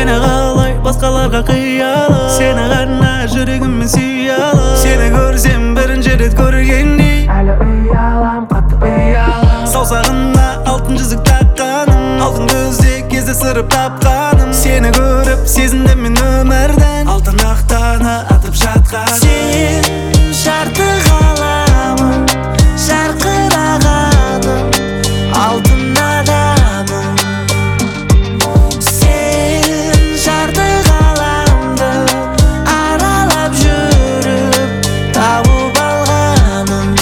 Seni қалай басқаларға қиялап, сені ғана жүрегіммен сүйалап, сені көрсем бірінші рет көргендей әлі ұялам, қатты ұялам. Саусағына алтын жүзік таққаным, алтын көзде кездестіріп тапқаным, сені көріп сезіндім мен өмірдің алтын ақтаны атып жатқан. Сен жарты ғаламым, жарқырағаным, алтын адамым. Сен жарты ғаламды аралап жүріп тауып алғаным.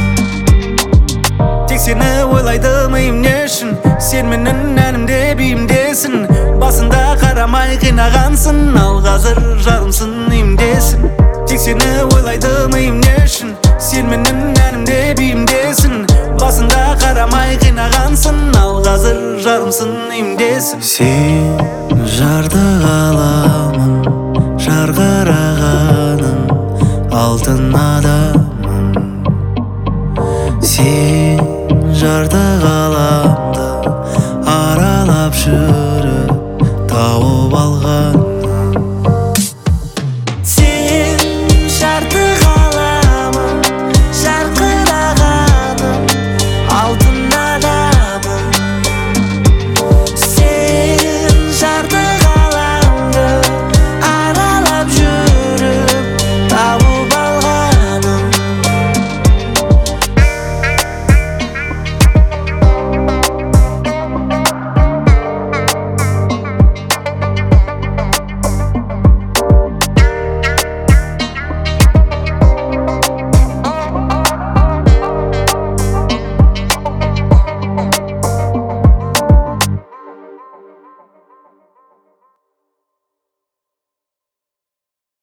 Тек сені ойлайды миым не үшін, сен менің әнімде биімдесің. Басында қарамай қинағансың, ал қазір жарымсың имдесің. Тек сені ойлайды миым не үшін, сен менің әнімде биімдесің. Басында қарамай қинағансың, ал қазір жарымсың имдесің. Сен жарты ғаламым, жарқырағаным, алтын адамым. Сен жарты ғаламым,